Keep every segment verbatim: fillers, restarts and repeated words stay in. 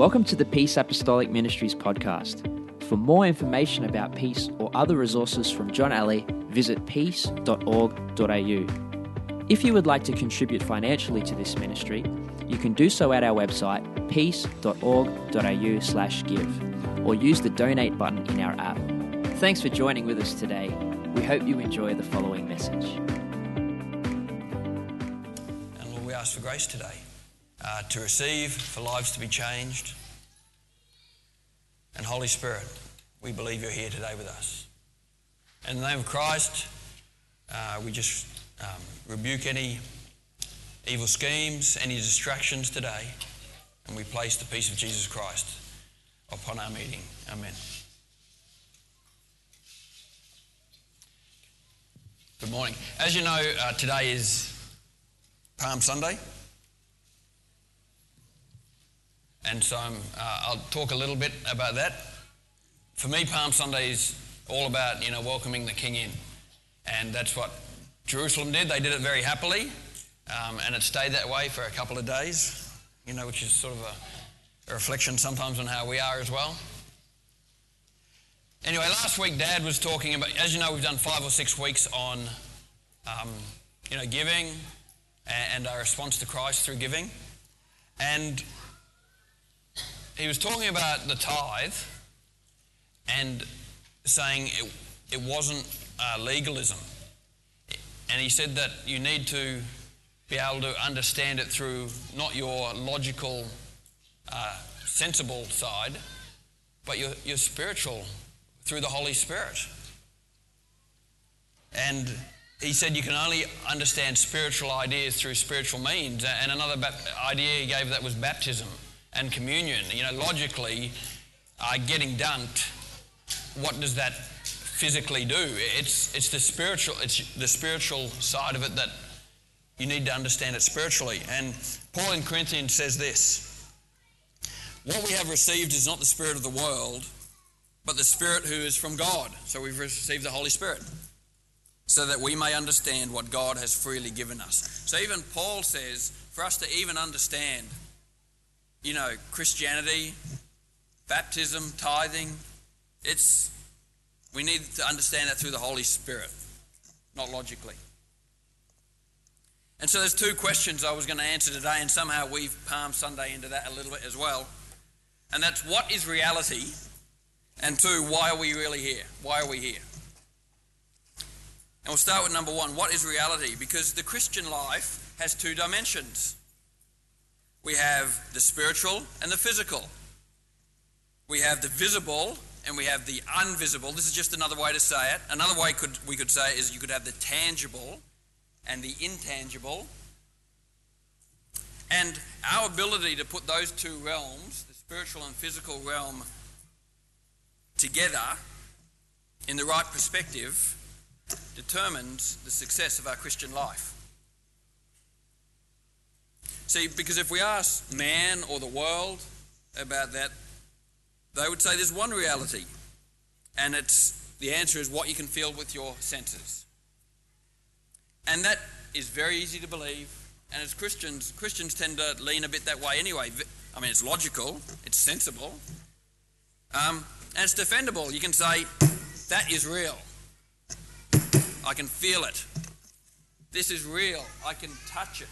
Welcome to the Peace Apostolic Ministries podcast. For more information about Peace or other resources from John Alley, visit peace dot org dot a u. If you would like to contribute financially to this ministry, you can do so at our website, peace dot org dot a u slash give, or use the donate button in our app. Thanks for joining with us today. We hope you enjoy the following message. And Lord, we ask for grace today uh, to receive, for lives to be changed. And Holy Spirit, we believe you're here today with us. In the name of Christ, uh, we just um, rebuke any evil schemes, any distractions today, and we place the peace of Jesus Christ upon our meeting. Amen. Good morning. As you know, uh, today is Palm Sunday. And so um, uh, I'll talk a little bit about that. For me, Palm Sunday is all about, you know, welcoming the King in. And that's what Jerusalem did. They did it very happily. Um, and it stayed that way for a couple of days, you know, which is sort of a, a reflection sometimes on how we are as well. Anyway, last week Dad was talking about, as you know, we've done five or six weeks on, um, you know, giving and our response to Christ through giving. And he was talking about the tithe and saying it, it wasn't uh, legalism. And he said that you need to be able to understand it through not your logical, uh, sensible side, but your, your spiritual, through the Holy Spirit. And he said you can only understand spiritual ideas through spiritual means. And another ba- idea he gave that was baptism and communion. You know, logically, uh, getting dunked, what does that physically do? It's it's the spiritual it's the spiritual side of it that you need to understand it spiritually. And Paul in Corinthians says this: what we have received is not the spirit of the world, but the Spirit who is from God. So we've received the Holy Spirit, so that we may understand what God has freely given us. So even Paul says, for us to even understand, you know, Christianity, baptism, tithing, it's we need to understand that through the Holy Spirit, not logically. And so there's two questions I was going to answer today, and somehow weave Palm Sunday into that a little bit as well. And that's, what is reality? And two, why are we really here? Why are we here? And we'll start with number one. What is reality? Because the Christian life has two dimensions. We have the spiritual and the physical. We have the visible and we have the invisible. This is just another way to say it. Another way could we could say is you could have the tangible and the intangible. And our ability to put those two realms, the spiritual and physical realm, together in the right perspective determines the success of our Christian life. See, because if we ask man or the world about that, they would say there's one reality, and it's the answer is what you can feel with your senses. And that is very easy to believe, and as Christians, Christians tend to lean a bit that way anyway. I mean, it's logical, it's sensible, um, and it's defendable. You can say, that is real. I can feel it. This is real. I can touch it.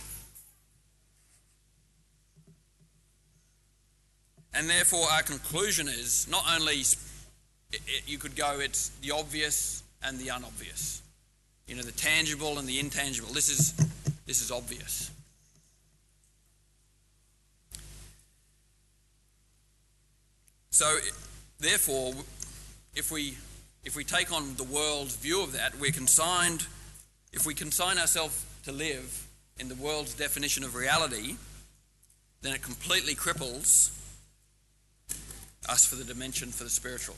And therefore our conclusion is not only, it, it, you could go, it's the obvious and the unobvious. You know, the tangible and the intangible. This is, this is obvious. So, therefore, if we if we take on the world's view of that, we're consigned, if we consign ourselves to live in the world's definition of reality, then it completely cripples us for the dimension for the spiritual.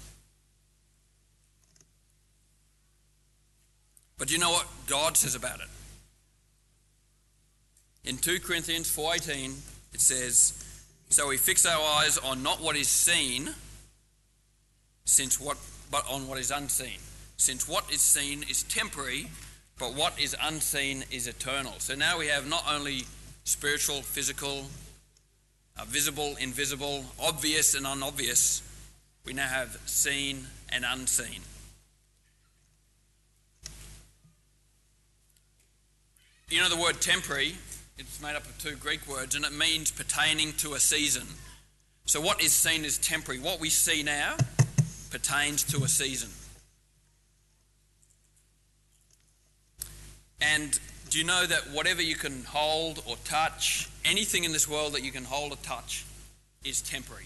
But do you know what God says about it? In two Corinthians four eighteen, it says, so we fix our eyes on not what is seen, since what, but on what is unseen. Since what is seen is temporary, but what is unseen is eternal. So now we have not only spiritual, physical, uh, visible, invisible, obvious and unobvious. We now have seen and unseen. You know the word temporary, it's made up of two Greek words, and it means pertaining to a season. So what is seen as temporary? What we see now pertains to a season. And do you know that whatever you can hold or touch, anything in this world that you can hold or touch is temporary?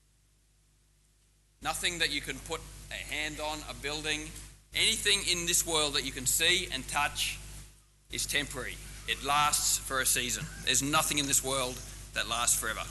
Nothing that you can put a hand on, a building, anything in this world that you can see and touch is temporary. It lasts for a season. There's nothing in this world that lasts forever.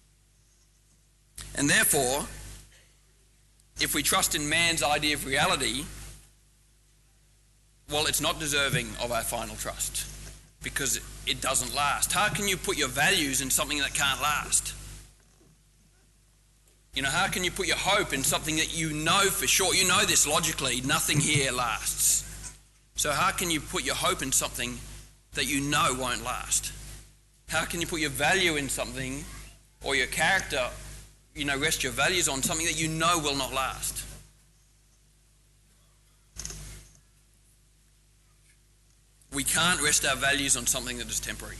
And therefore, if we trust in man's idea of reality, well, it's not deserving of our final trust because it doesn't last. How can you put your values in something that can't last? You know, how can you put your hope in something that you know for sure? You know this logically, nothing here lasts. So how can you put your hope in something that you know won't last? How can you put your value in something, or your character, you know, rest your values on something that you know will not last? We can't rest our values on something that is temporary.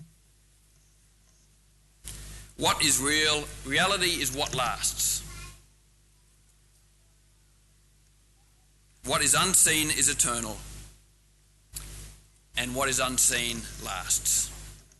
What is real? Reality is what lasts. What is unseen is eternal. And what is unseen lasts.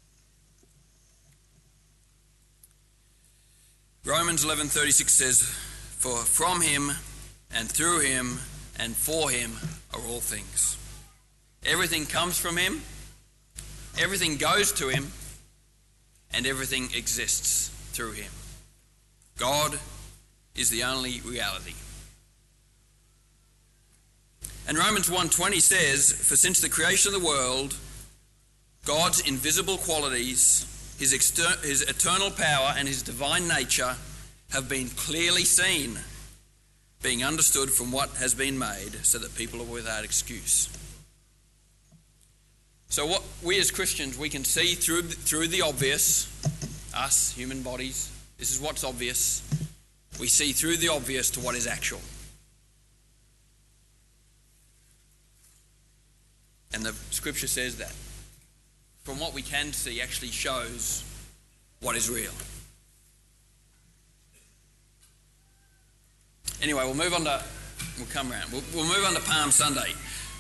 Romans eleven thirty-six says, "For from him and through him and for him are all things." Everything comes from him, everything goes to him, and everything exists through him. God is the only reality. And Romans one twenty says, "For since the creation of the world, God's invisible qualities, his, exter- his eternal power and his divine nature have been clearly seen, being understood from what has been made, so that people are without excuse." So what we as Christians, we can see through, through the obvious, us, human bodies, this is what's obvious. We see through the obvious to what is actual. And the scripture says that from what we can see actually shows what is real. Anyway, we'll move on to, we'll come around, we'll, we'll move on to Palm Sunday.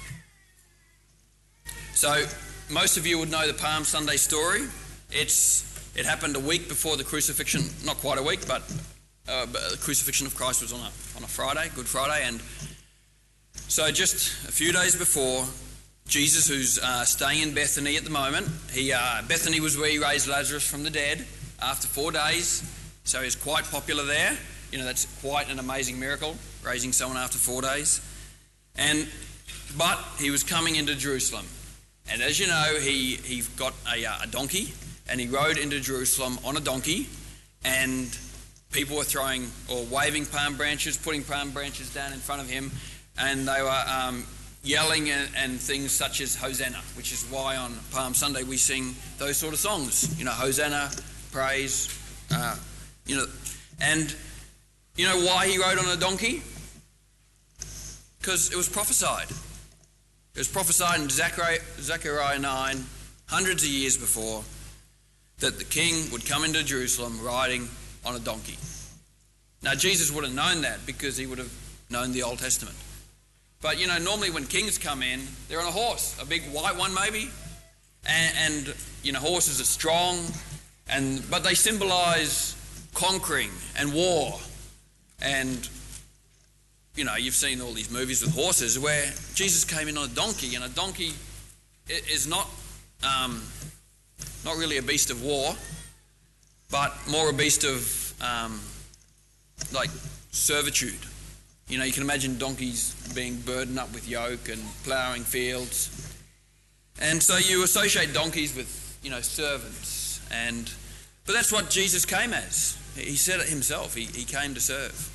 So most of you would know the Palm Sunday story. It's it happened a week before the crucifixion, not quite a week, but, uh, but the crucifixion of Christ was on a on a Friday, Good Friday, and so just a few days before, Jesus, who's uh, staying in Bethany at the moment, he uh, Bethany was where he raised Lazarus from the dead after four days, so he's quite popular there. You know, that's quite an amazing miracle, raising someone after four days. And but he was coming into Jerusalem. And as you know, he, he got a, a donkey, and he rode into Jerusalem on a donkey, and people were throwing or waving palm branches, putting palm branches down in front of him, and they were um, yelling and, and things such as Hosanna, which is why on Palm Sunday we sing those sort of songs. You know, Hosanna, praise, uh, you know. And you know why he rode on a donkey? Because it was prophesied. It was prophesied in Zechariah, Zechariah nine, hundreds of years before, that the king would come into Jerusalem riding on a donkey. Now, Jesus would have known that because he would have known the Old Testament. But, you know, normally when kings come in, they're on a horse, a big white one maybe. And, and you know, horses are strong, and but they symbolize conquering and war. And you know, you've seen all these movies with horses where Jesus came in on a donkey, and a donkey is not um, not really a beast of war, but more a beast of um, like servitude. You know, you can imagine donkeys being burdened up with yoke and ploughing fields, and so you associate donkeys with, you know, servants. And but that's what Jesus came as. He said it himself. He, he came to serve.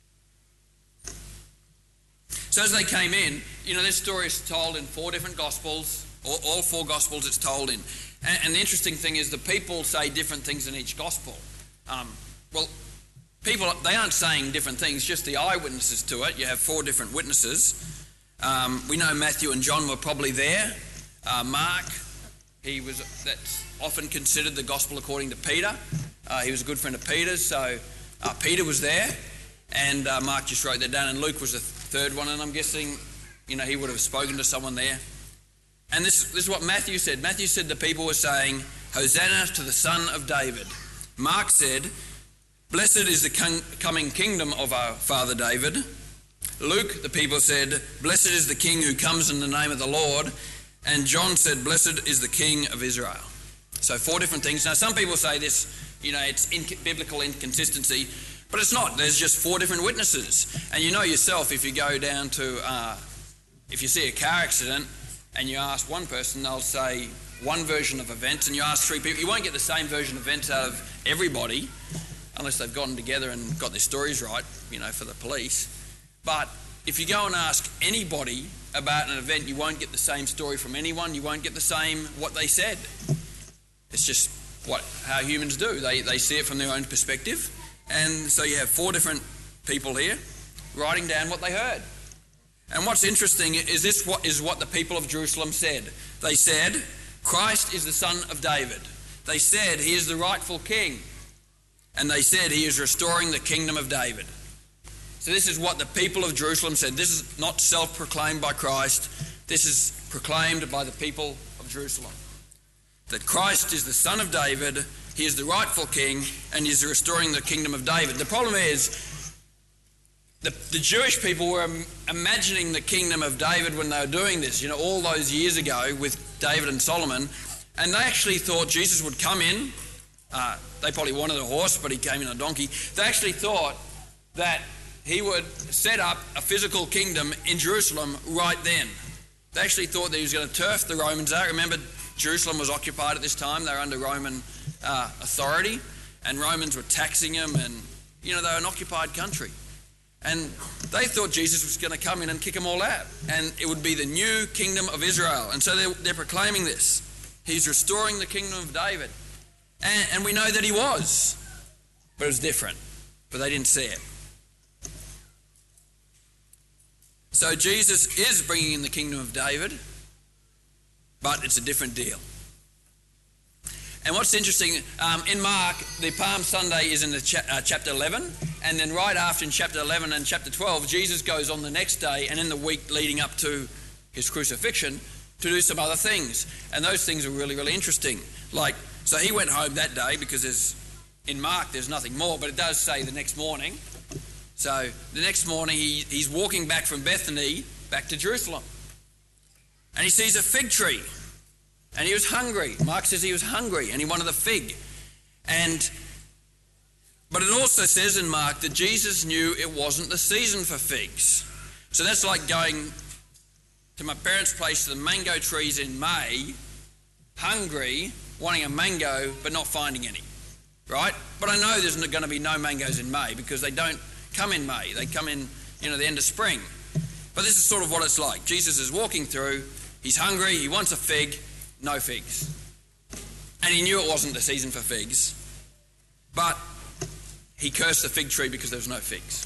So as they came in, you know, this story is told in four different Gospels, all, all four Gospels it's told in. And, and the interesting thing is the people say different things in each Gospel. Um, well, people, they aren't saying different things, just the eyewitnesses to it. You have four different witnesses. Um, we know Matthew and John were probably there. Uh, Mark, he was that's often considered the gospel according to Peter. Uh, he was a good friend of Peter's, so uh, Peter was there, and uh, Mark just wrote that down, and Luke was the third one, and I'm guessing, you know, he would have spoken to someone there. And this, this is what Matthew said. Matthew said the people were saying, "Hosanna to the Son of David." Mark said, "Blessed is the con- coming kingdom of our father David." Luke, the people said, "Blessed is the King who comes in the name of the Lord." And John said, "Blessed is the King of Israel." So four different things. Now some people say this, you know, it's in- biblical inconsistency, but it's not. There's just four different witnesses. And you know yourself, if you go down to, uh, if you see a car accident and you ask one person, they'll say one version of events, and you ask three people, you won't get the same version of events out of everybody unless they've gotten together and got their stories right, you know, for the police. But if you go and ask anybody about an event, you won't get the same story from anyone. You won't get the same what they said. It's just what how humans do. They they see it from their own perspective. And so you have four different people here writing down what they heard. And what's interesting is this what is what the people of Jerusalem said. They said, "Christ is the Son of David." They said he is the rightful king. And they said he is restoring the kingdom of David. So this is what the people of Jerusalem said. This is not self-proclaimed by Christ. This is proclaimed by the people of Jerusalem. That Christ is the Son of David, he is the rightful king, and he is restoring the kingdom of David. The problem is, the, the Jewish people were imagining the kingdom of David when they were doing this, you know, all those years ago with David and Solomon, and they actually thought Jesus would come in. Uh, they probably wanted a horse, but he came in a donkey. They actually thought that he would set up a physical kingdom in Jerusalem right then. They actually thought that he was going to turf the Romans out. Remember, Jerusalem was occupied at this time. They were under Roman uh, authority, and Romans were taxing them, and, you know, they were an occupied country. And they thought Jesus was going to come in and kick them all out, and it would be the new kingdom of Israel. And so they're, they're proclaiming this. He's restoring the kingdom of David. And, and we know that he was, but it was different, but they didn't see it. So Jesus is bringing in the kingdom of David, but it's a different deal. And what's interesting, um, in Mark, the Palm Sunday is in the cha- uh, chapter eleven, and then right after in chapter eleven and chapter twelve, Jesus goes on the next day and in the week leading up to his crucifixion to do some other things. And those things are really, really interesting. Like, so he went home that day because there's, in Mark there's nothing more, but it does say the next morning. So the next morning he, he's walking back from Bethany back to Jerusalem. And he sees a fig tree. And he was hungry. Mark says he was hungry and he wanted a fig. And but it also says in Mark that Jesus knew it wasn't the season for figs. So that's like going to my parents' place to the mango trees in May, hungry, wanting a mango but not finding any. Right? But I know there's going to be no mangoes in May because they don't come in May. They come in, you know, the end of spring. But this is sort of what it's like. Jesus is walking through. He's hungry. He wants a fig. No figs. And he knew it wasn't the season for figs. But he cursed the fig tree because there was no figs.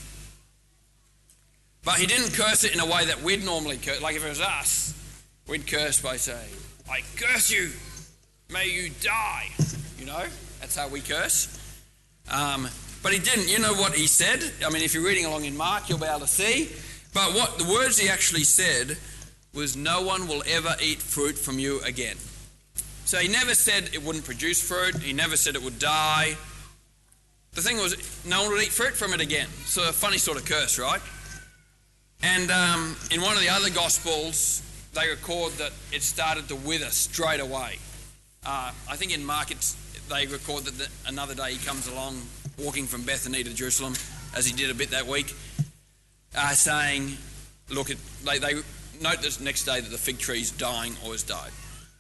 But he didn't curse it in a way that we'd normally curse. Like if it was us, we'd curse by saying, "I curse you. May you die." You know, that's how we curse. Um, but he didn't. You know what he said? I mean, if you're reading along in Mark, you'll be able to see. But what the words he actually said was, "No one will ever eat fruit from you again." So he never said it wouldn't produce fruit. He never said it would die. The thing was, no one would eat fruit from it again. So a funny sort of curse, right? And um, in one of the other Gospels, they record that it started to wither straight away. Uh, I think in Mark, it's, they record that the, another day he comes along, walking from Bethany to Jerusalem, as he did a bit that week, uh, saying, look, it, they... they note this next day that the fig tree's dying or has died.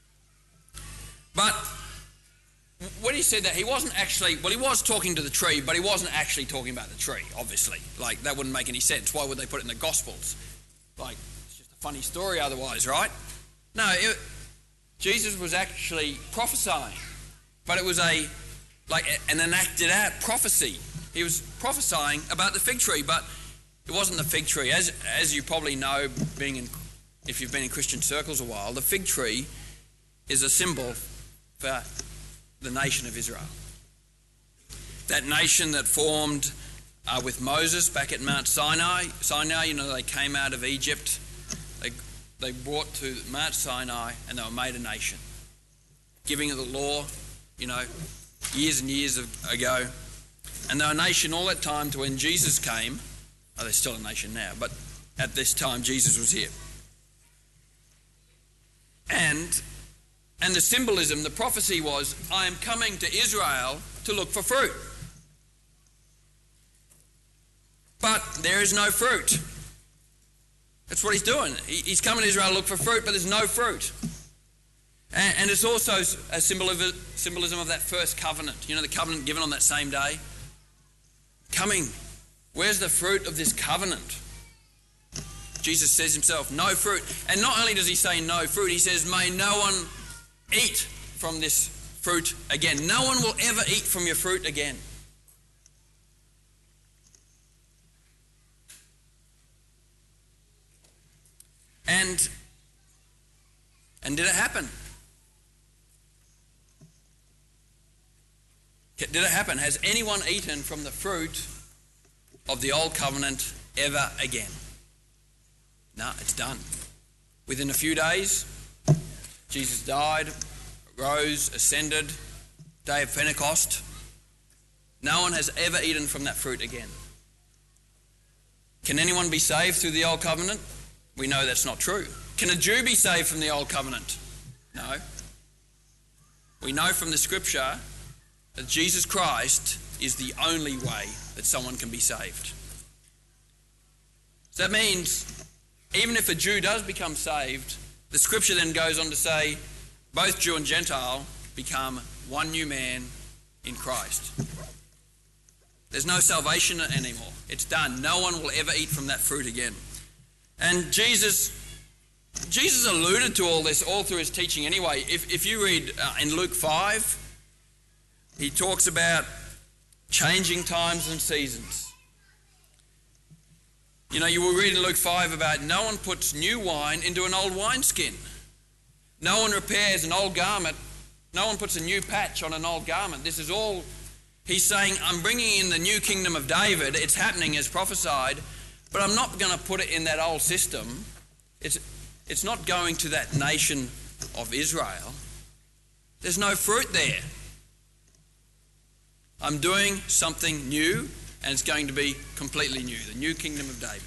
But when he said that, he wasn't actually, well, he was talking to the tree, but he wasn't actually talking about the tree, obviously. Like, that wouldn't make any sense. Why would they put it in the Gospels? Like, it's just a funny story otherwise, right? No, it, Jesus was actually prophesying, but it was a like an enacted out prophecy. He was prophesying about the fig tree, but it wasn't the fig tree. As as you probably know, being in, if you've been in Christian circles a while, the fig tree is a symbol for the nation of Israel. That nation that formed uh, with Moses back at Mount Sinai. Sinai, you know, they came out of Egypt. They they brought to Mount Sinai and they were made a nation, giving it the law, you know, years and years ago. And they were a nation all that time to when Jesus came. Oh, they're still a nation now, but at this time Jesus was here. And and the symbolism, the prophecy was, I am coming to Israel to look for fruit. But there is no fruit. That's what he's doing. He's coming to Israel to look for fruit, but there's no fruit. And, and it's also a symbolism of that first covenant. You know, the covenant given on that same day. Coming. Where's the fruit of this covenant? Jesus says himself, no fruit. And not only does he say no fruit, he says, may no one eat from this fruit again. No one will ever eat from your fruit again. And, and did it happen? Did it happen? Has anyone eaten from the fruit of the old covenant ever again? No, it's done. Within a few days, Jesus died, rose, ascended, day of Pentecost. No one has ever eaten from that fruit again. Can anyone be saved through the old covenant? We know that's not true. Can a Jew be saved from the old covenant? No. We know from the scripture that Jesus Christ is the only way that someone can be saved. So that means even if a Jew does become saved, the scripture then goes on to say both Jew and Gentile become one new man in Christ. There's no salvation anymore. It's done. No one will ever eat from that fruit again. And Jesus Jesus alluded to all this all through his teaching anyway. If, if you read uh, in Luke five, he talks about changing times and seasons. You know, you will read in Luke five about no one puts new wine into an old wineskin. No one repairs an old garment. No one puts a new patch on an old garment. This is all, he's saying, I'm bringing in the new kingdom of David. It's happening as prophesied, but I'm not going to put it in that old system. It's, it's not going to that nation of Israel. There's no fruit there. I'm doing something new, and it's going to be completely new, the new kingdom of David.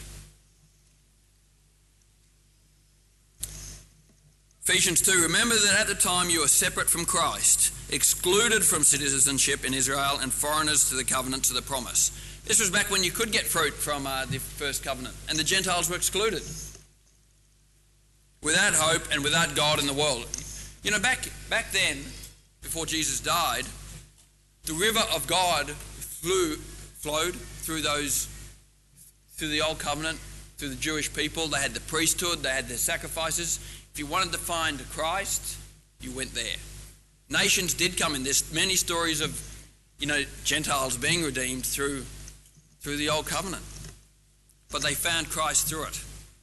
Ephesians two, remember that at the time you were separate from Christ, excluded from citizenship in Israel and foreigners to the covenants of the promise. This was back when you could get fruit from uh, the first covenant, and the Gentiles were excluded. Without hope and without God in the world. You know, back back then, before Jesus died, the river of God flew, flowed through those, through the old covenant, through the Jewish people. They had the priesthood, they had their sacrifices. If you wanted to find Christ, you went there. Nations did come in. There's many stories of, you know, Gentiles being redeemed through, through the old covenant. But they found Christ through it.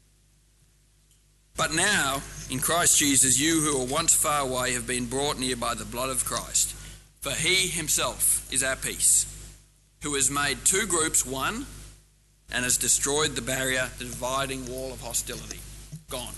But now, in Christ Jesus, you who were once far away have been brought near by the blood of Christ. For he himself is our peace, who has made two groups one and has destroyed the barrier, the dividing wall of hostility. Gone.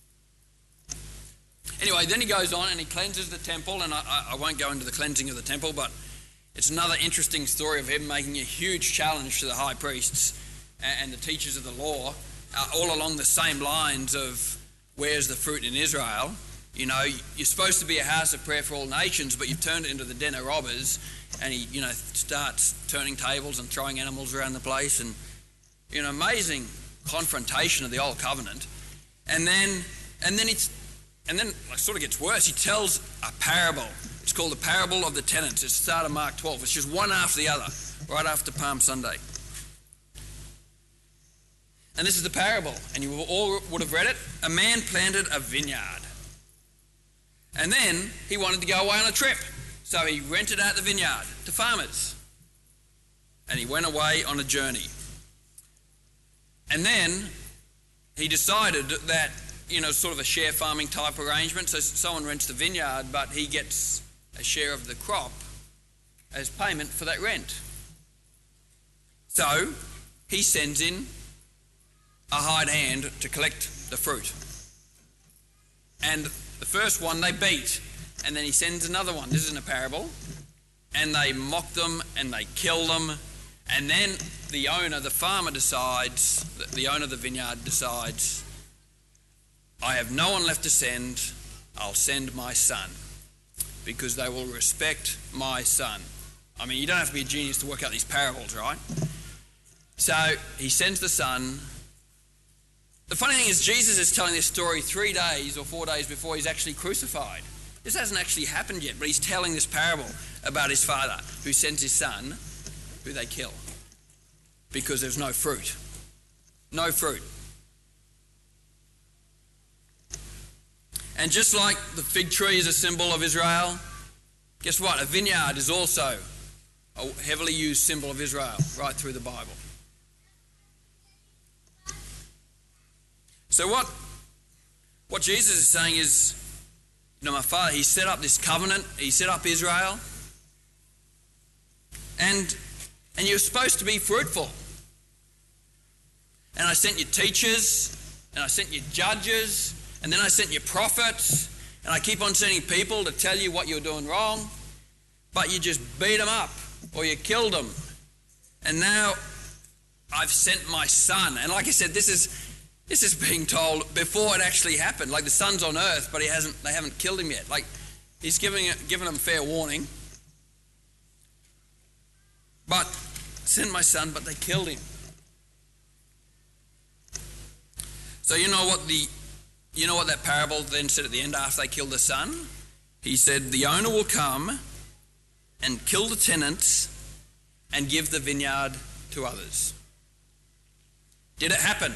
Anyway, then he goes on and he cleanses the temple, and I, I won't go into the cleansing of the temple, but it's another interesting story of him making a huge challenge to the high priests and, and the teachers of the law, uh, all along the same lines of where's the fruit in Israel? You know, you're supposed to be a house of prayer for all nations, but you've turned it into the den of robbers, and he, you know, starts turning tables and throwing animals around the place, and, you know, amazing confrontation of the old covenant. And then, and then it's, and then it sort of gets worse. He tells a parable. It's called the parable of the tenants. It's the start of Mark twelve. It's just one after the other, right after Palm Sunday. And this is the parable, and you all would have read it. A man planted a vineyard. And then he wanted to go away on a trip. So he rented out the vineyard to farmers. And he went away on a journey. And then he decided that, you know, sort of a share farming type arrangement. So someone rents the vineyard, but he gets a share of the crop as payment for that rent. So he sends in a hired hand to collect the fruit. And the first one they beat, and then he sends another one. This isn't a parable. And they mock them and they kill them. And then the owner, the farmer decides, the owner of the vineyard decides, I have no one left to send, I'll send my son, because they will respect my son. I mean, you don't have to be a genius to work out these parables, right? So he sends the son. The funny thing is, Jesus is telling this story three days or four days before he's actually crucified. This hasn't actually happened yet, but he's telling this parable about his father who sends his son, who they kill, because there's no fruit. No fruit. And just like the fig tree is a symbol of Israel, guess what? A vineyard is also a heavily used symbol of Israel right through the Bible. So what, what Jesus is saying is, you know, my father, he set up this covenant, he set up Israel, and and you're supposed to be fruitful. And I sent you teachers, and I sent you judges, and then I sent you prophets, and I keep on sending people to tell you what you're doing wrong, but you just beat them up, or you killed them. And now I've sent my son. And like I said, this is this is being told before it actually happened. Like the son's on earth, but he hasn't. They haven't killed him yet. Like he's giving giving them fair warning. But sent my son, but they killed him. So you know what the you know what that parable then said at the end after they killed the son? He said the owner will come and kill the tenants and give the vineyard to others. Did it happen?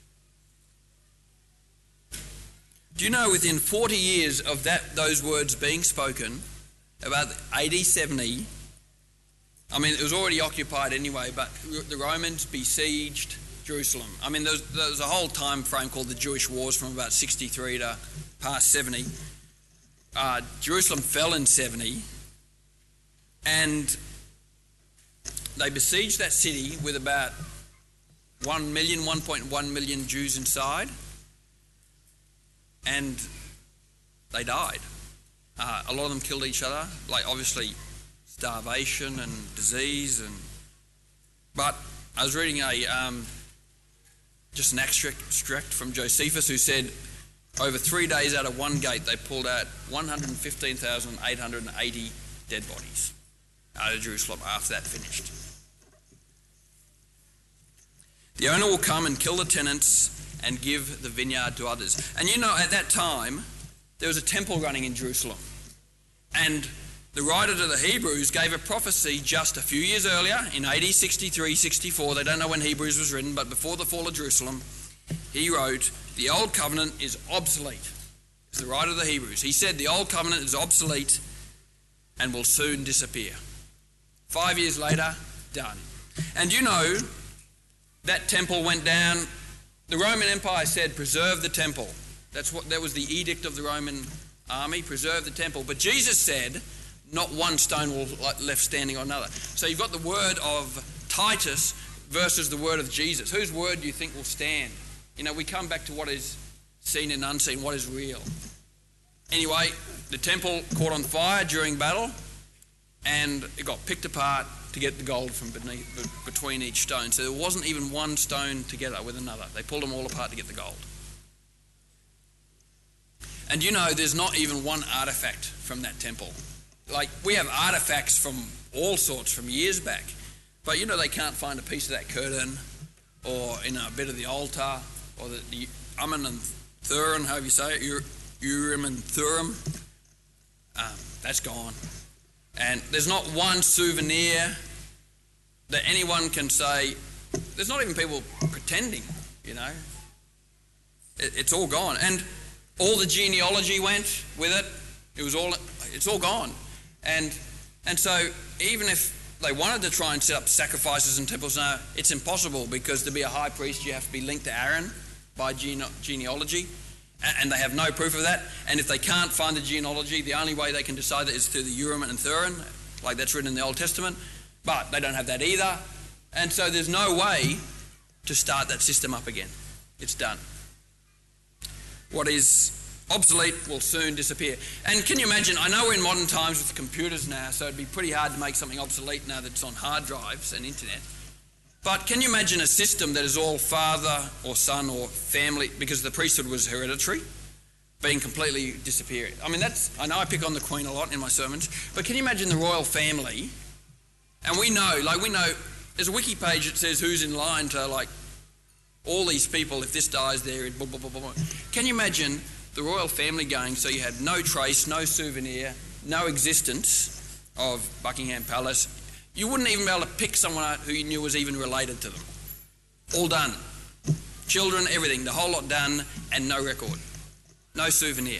Do you know within forty years of that those words being spoken, about A D seventy, I mean, it was already occupied anyway, but the Romans besieged Jerusalem. I mean, there was, there was a whole time frame called the Jewish Wars from about sixty-three to past seventy. Uh, Jerusalem fell in seventy, and they besieged that city with about one million, one point one million Jews inside, and they died. Uh, a lot of them killed each other, like obviously starvation and disease, and but I was reading a um, just an extract from Josephus, who said over three days out of one gate they pulled out one hundred fifteen thousand eight hundred eighty dead bodies out of Jerusalem after that finished. The owner will come and kill the tenants and give the vineyard to others. And you know, at that time there was a temple running in Jerusalem, and the writer to the Hebrews gave a prophecy just a few years earlier, in A D sixty-three, sixty-four. They don't know when Hebrews was written, but before the fall of Jerusalem, he wrote, the old covenant is obsolete. It's the writer of the Hebrews. He said the old covenant is obsolete and will soon disappear. Five years later, done. And you know, that temple went down. The Roman Empire said, preserve the temple. That's what, that was the edict of the Roman army, preserve the temple. But Jesus said, not one stone will left standing on another. So you've got the word of Titus versus the word of Jesus. Whose word do you think will stand? You know, we come back to what is seen and unseen, what is real. Anyway, the temple caught on fire during battle, and it got picked apart to get the gold from beneath, between each stone. So there wasn't even one stone together with another. They pulled them all apart to get the gold. And you know, there's not even one artifact from that temple. Like, we have artifacts from all sorts from years back, but you know, they can't find a piece of that curtain, or you know, a bit of the altar, or the, the Urim and Thummim, however you say it, Urim and Thummim. Um, that's gone. And there's not one souvenir that anyone can say. There's not even people pretending, you know. It, it's all gone. And all the genealogy went with it. It was all, it's all gone. And, and so even if they wanted to try and set up sacrifices and temples, no, it's impossible, because to be a high priest you have to be linked to Aaron by gene- genealogy, and they have no proof of that. And if they can't find the genealogy, the only way they can decide that is through the Urim and Thummim, like that's written in the Old Testament, but they don't have that either, and so there's no way to start that system up again. It's done. What is obsolete will soon disappear. And can you imagine, I know we're in modern times with computers now, so it'd be pretty hard to make something obsolete now that's on hard drives and internet. But can you imagine a system that is all father or son or family, because the priesthood was hereditary, being completely disappeared? I mean, that's, I know I pick on the Queen a lot in my sermons, but can you imagine the royal family? And we know, like we know, there's a wiki page that says who's in line to, like, all these people, if this dies there, blah, blah, blah, blah, blah. Can you imagine the royal family going, so you had no trace, no souvenir, no existence of Buckingham Palace. You wouldn't even be able to pick someone out who you knew was even related to them. All done. Children, everything, the whole lot done, and no record. No souvenir.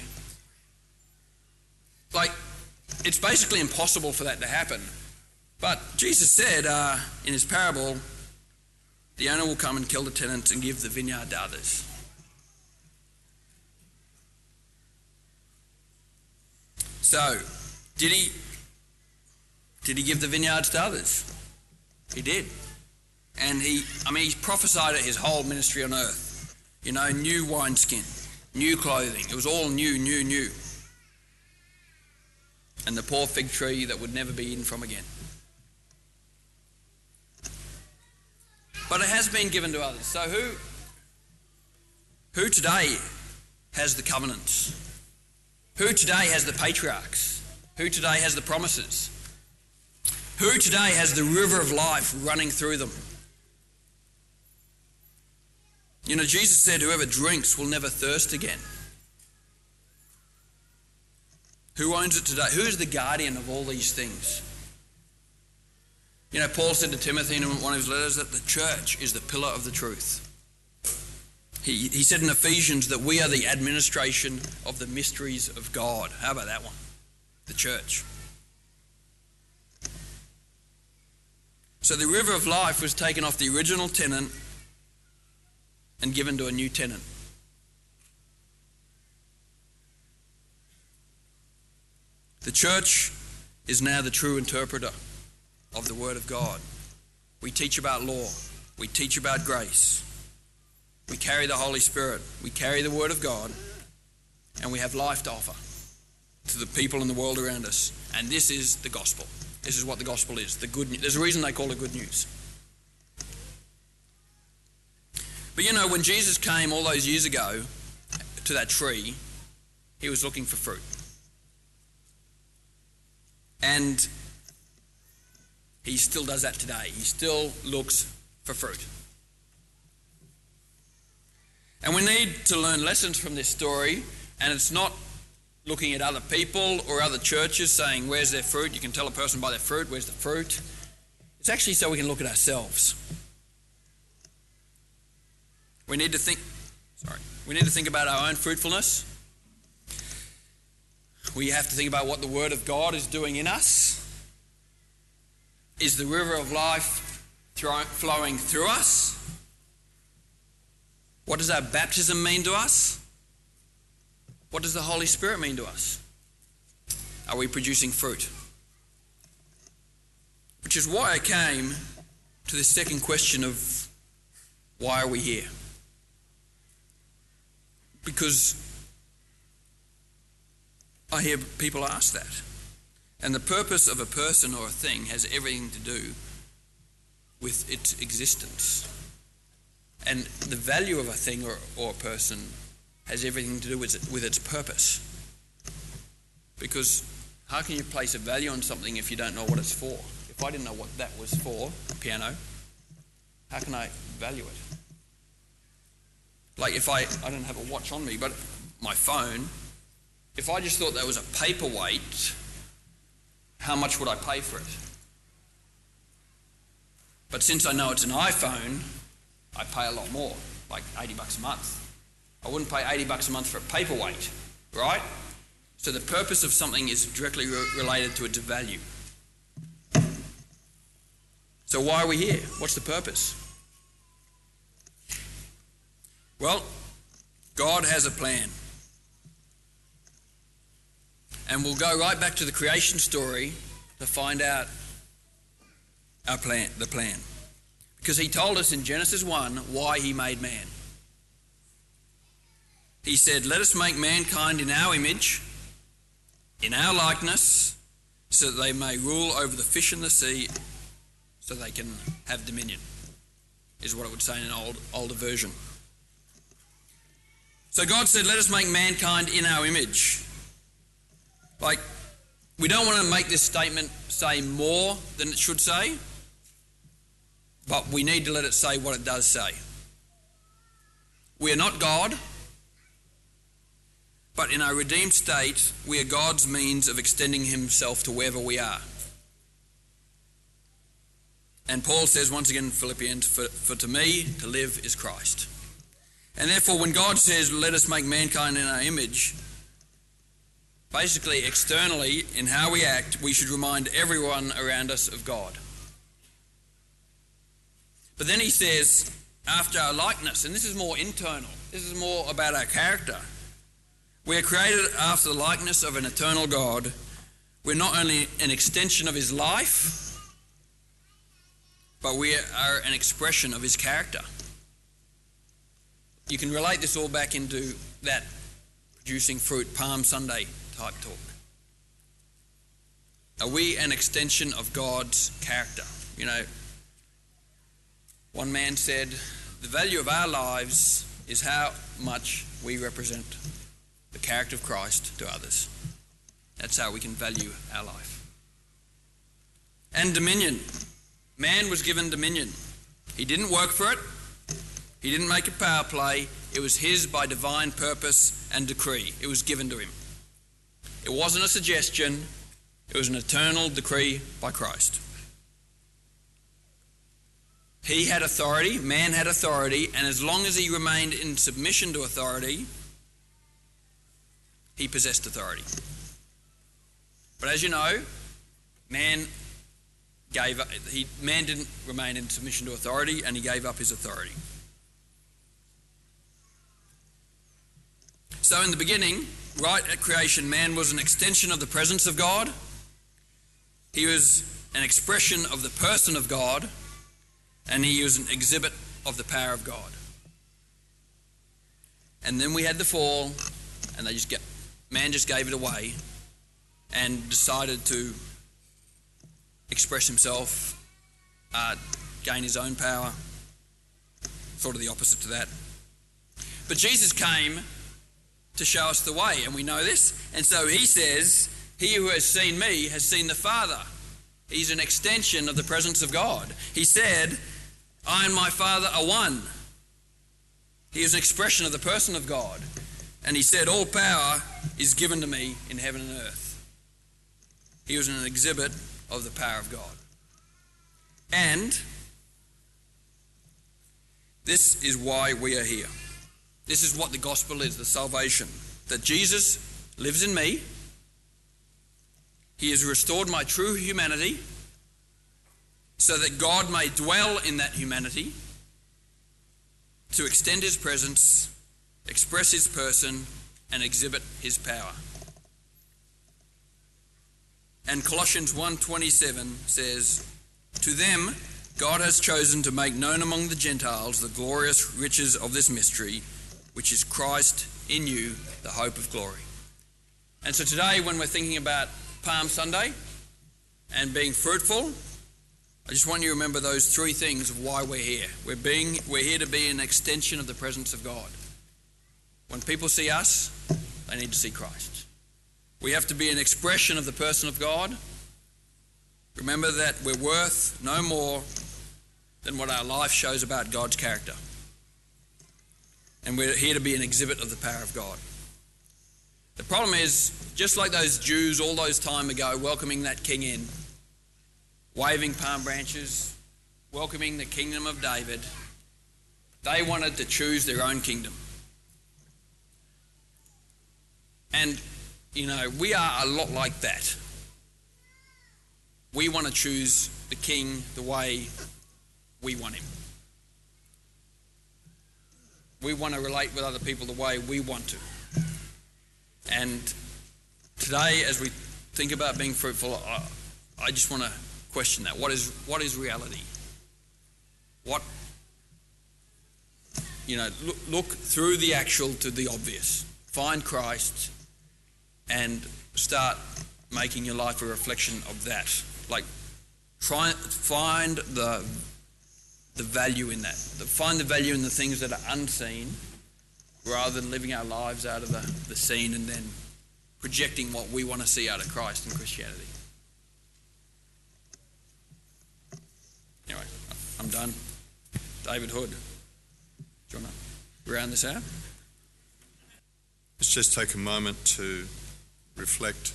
Like, it's basically impossible for that to happen. But Jesus said uh, in his parable, the owner will come and kill the tenants and give the vineyard to others. So, did he, did he give the vineyards to others? He did. And he, I mean, he prophesied it his whole ministry on earth. You know, new wineskin, new clothing. It was all new, new, new. And the poor fig tree that would never be eaten from again. But it has been given to others. So who, who today has the covenants? Who today has the patriarchs? Who today has the promises? Who today has the river of life running through them? You know, Jesus said, whoever drinks will never thirst again. Who owns it today? Who is the guardian of all these things? You know, Paul said to Timothy in one of his letters that the church is the pillar of the truth. He, he said in Ephesians that we are the administration of the mysteries of God. How about that one? The church. So the river of life was taken off the original tenant and given to a new tenant. The church is now the true interpreter of the Word of God. We teach about law. We teach about grace. We carry the Holy Spirit. We carry the Word of God. And we have life to offer to the people in the world around us. And this is the gospel. This is what the gospel is. The good news. There's a reason they call it good news. But you know, when Jesus came all those years ago to that tree, he was looking for fruit. And he still does that today. He still looks for fruit. And we need to learn lessons from this story, and it's not looking at other people or other churches saying, where's their fruit? You can tell a person by their fruit, where's the fruit? It's actually so we can look at ourselves. We need to think, sorry, we need to think about our own fruitfulness. We have to think about what the Word of God is doing in us. Is the river of life flowing through us? What does our baptism mean to us? What does the Holy Spirit mean to us? Are we producing fruit? Which is why I came to the second question of why are we here? Because I hear people ask that. And the purpose of a person or a thing has everything to do with its existence. And the value of a thing or, or a person has everything to do with, it, with its purpose. Because how can you place a value on something if you don't know what it's for? If I didn't know what that was for, a piano, how can I value it? Like if I, I don't have a watch on me, but my phone, if I just thought that was a paperweight, how much would I pay for it? But since I know it's an iPhone, I pay a lot more, like eighty bucks a month. I wouldn't pay eighty bucks a month for a paperweight, right? So the purpose of something is directly re- related to its value. So why are we here? What's the purpose? Well, God has a plan. And we'll go right back to the creation story to find out our plan, the plan. Because he told us in Genesis one why he made man. He said, "Let us make mankind in our image, in our likeness, so that they may rule over the fish in the sea, so they can have dominion," is what it would say in an old, older version. So God said, let us make mankind in our image. Like, we don't want to make this statement say more than it should say, but we need to let it say what it does say. We are not God, but in our redeemed state, we are God's means of extending himself to wherever we are. And Paul says once again in Philippians, for, for to me to live is Christ. And therefore when God says, let us make mankind in our image, basically externally in how we act, we should remind everyone around us of God. But then he says, after our likeness, and this is more internal, this is more about our character. We are created after the likeness of an eternal God. We're not only an extension of his life, but we are an expression of his character. You can relate this all back into that producing fruit Palm Sunday type talk. Are we an extension of God's character? You know, one man said, the value of our lives is how much we represent the character of Christ to others. That's how we can value our life. And dominion. Man was given dominion. He didn't work for it. He didn't make a power play. It was his by divine purpose and decree. It was given to him. It wasn't a suggestion. It was an eternal decree by Christ. He had authority, man had authority, and as long as he remained in submission to authority, he possessed authority. But as you know, man gave up, he, man didn't remain in submission to authority, and he gave up his authority. So in the beginning, right at creation, man was an extension of the presence of God. He was an expression of the person of God, and he was an exhibit of the power of God. And then we had the fall, and they just get, man just gave it away and decided to express himself, uh, gain his own power, sort of the opposite to that. But Jesus came to show us the way, and we know this. And so he says, he who has seen me has seen the Father. He's an extension of the presence of God. He said, I and my Father are one. He is an expression of the person of God. And he said, all power is given to me in heaven and earth. He was an exhibit of the power of God. And this is why we are here. This is what the gospel is, the salvation. That Jesus lives in me. He has restored my true humanity so that God may dwell in that humanity to extend his presence, express his person, and exhibit his power. And Colossians one twenty-seven says, to them God has chosen to make known among the Gentiles the glorious riches of this mystery, which is Christ in you, the hope of glory. And so today, when we're thinking about Palm Sunday and being fruitful, I just want you to remember those three things of why we're here. We're being, we're here to be an extension of the presence of God. When people see us, they need to see Christ. We have to be an expression of the person of God. Remember that we're worth no more than what our life shows about God's character. And we're here to be an exhibit of the power of God. The problem is, just like those Jews all those time ago welcoming that king in, waving palm branches, welcoming the kingdom of David, they wanted to choose their own kingdom. And You know, we are a lot like that. We want to choose the king the way we want him. We want to relate with other people the way we want to. And today, as we think about being fruitful, I, I just want to question that. What is what is reality? What, you know, look, look through the actual to the obvious. Find Christ and start making your life a reflection of that. Like, try find the the value in that. Find the value in the things that are unseen, rather than living our lives out of the, the seen and then projecting what we want to see out of Christ and Christianity. Anyway, I'm done. David Hood, do you want to round this out? Let's just take a moment to reflect.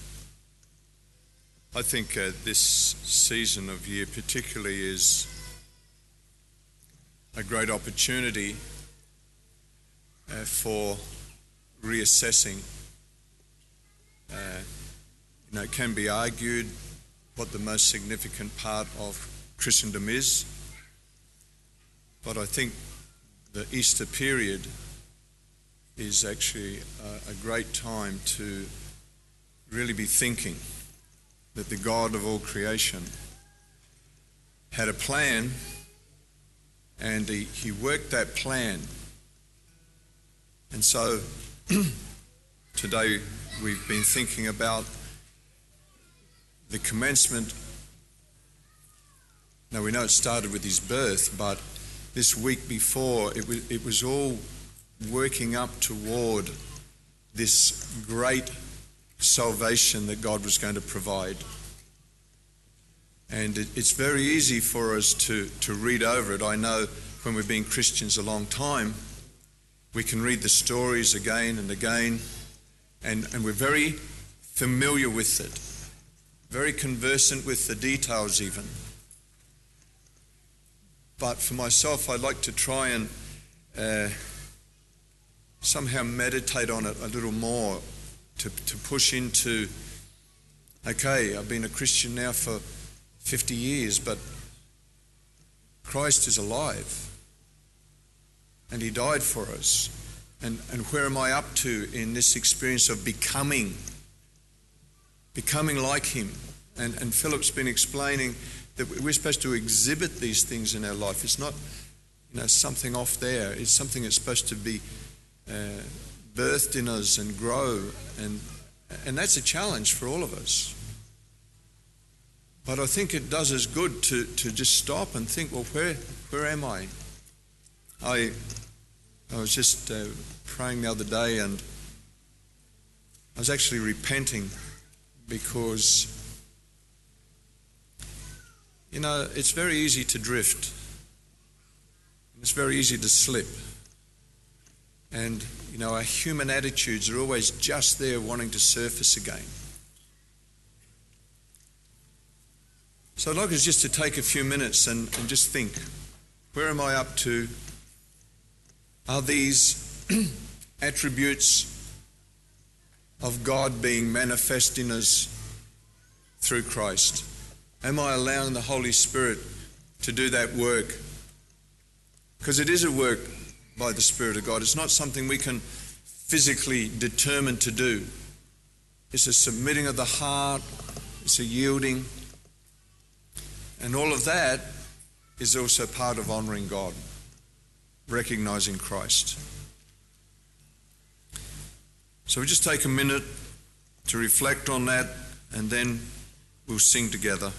I think uh, this season of year particularly is a great opportunity uh, for reassessing. Uh, you know, it can be argued what the most significant part of Christendom is, but I think the Easter period is actually a, a great time to really be thinking that the God of all creation had a plan, and he, he worked that plan. And so today we've been thinking about the commencement. Now we know it started with his birth, but this week before it was, it was all working up toward this great salvation that God was going to provide. And it, it's very easy for us to, to read over it. I know when we've been Christians a long time, we can read the stories again and again, and, and we're very familiar with it, very conversant with the details even. But for myself, I'd like to try and uh, somehow meditate on it a little more, to, to push into, okay, I've been a Christian now for fifty years, but Christ is alive and he died for us. And, and where am I up to in this experience of becoming, becoming like him? And, and Philip's been explaining that we're supposed to exhibit these things in our life. It's not, you know, something off there. It's something that's supposed to be uh, birthed in us and grow, and and that's a challenge for all of us. But I think it does us good to, to just stop and think, well, where where am I? I I was just uh, praying the other day, and I was actually repenting because, you know, it's very easy to drift. It's very easy to slip. And, you know, our human attitudes are always just there wanting to surface again. So I'd like us just to take a few minutes and, and just think, where am I up to? Are these attributes of God being manifest in us through Christ? Am I allowing the Holy Spirit to do that work? Because it is a work by the Spirit of God. It's not something we can physically determine to do. It's a submitting of the heart. It's a yielding. And all of that is also part of honouring God, recognising Christ. So we just take a minute to reflect on that, and then we'll sing together.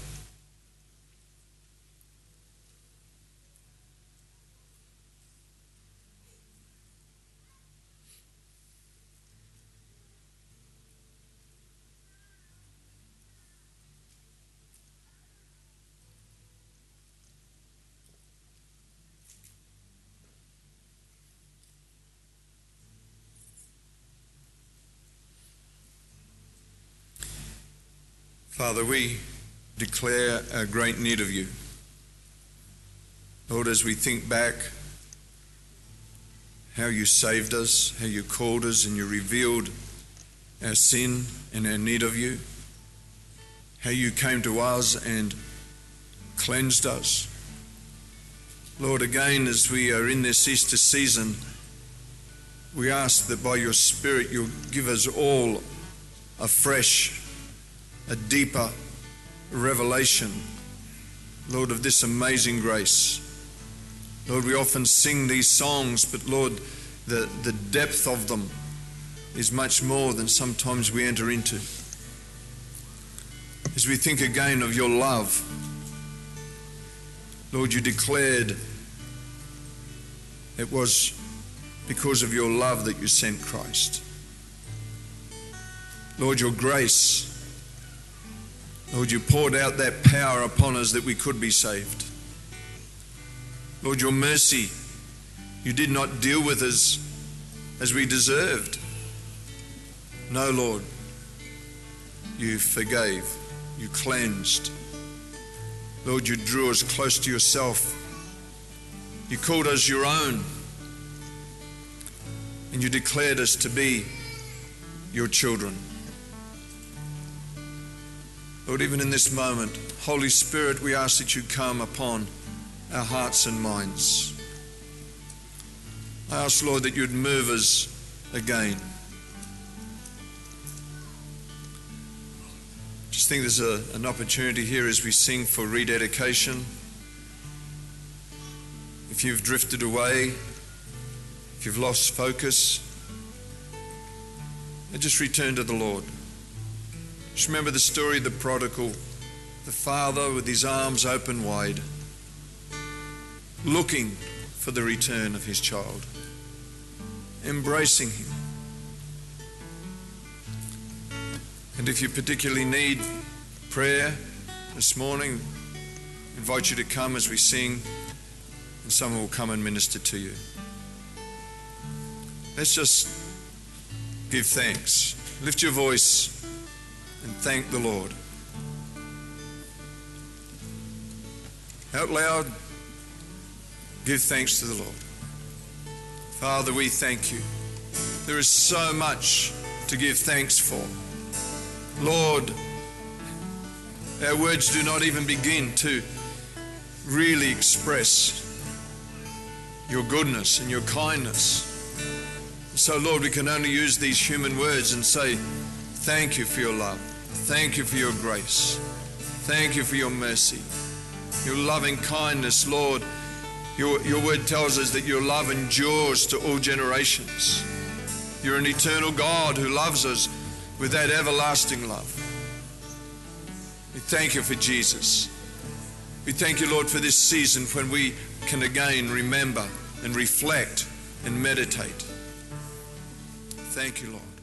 Father, we declare a great need of you. Lord, as we think back how you saved us, how you called us, and you revealed our sin and our need of you, how you came to us and cleansed us. Lord, again, as we are in this Easter season, we ask that by your Spirit you'll give us all a fresh, a deeper revelation, Lord, of this amazing grace. Lord, we often sing these songs, but Lord, the, the depth of them is much more than sometimes we enter into. As we think again of your love, Lord, you declared it was because of your love that you sent Christ. Lord, your grace, Lord, you poured out that power upon us that we could be saved. Lord, your mercy, you did not deal with us as we deserved. No, Lord, you forgave, you cleansed. Lord, you drew us close to yourself. You called us your own. And you declared us to be your children. Lord, even in this moment, Holy Spirit, we ask that you come upon our hearts and minds. I ask, Lord, that you'd move us again. Just think there's a, an opportunity here as we sing for rededication. If you've drifted away, if you've lost focus, just return to the Lord. Just remember the story of the prodigal, the father with his arms open wide, looking for the return of his child, embracing him. And if you particularly need prayer this morning, I invite you to come as we sing, and someone will come and minister to you. Let's just give thanks. Lift your voice and thank the Lord. Out loud, give thanks to the Lord. Father, we thank you. There is so much to give thanks for. Lord, our words do not even begin to really express your goodness and your kindness. So, Lord, we can only use these human words and say, thank you for your love. Thank you for your grace. Thank you for your mercy, your loving kindness, Lord. Your, your word tells us that your love endures to all generations. You're an eternal God who loves us with that everlasting love. We thank you for Jesus. We thank you, Lord, for this season when we can again remember and reflect and meditate. Thank you, Lord.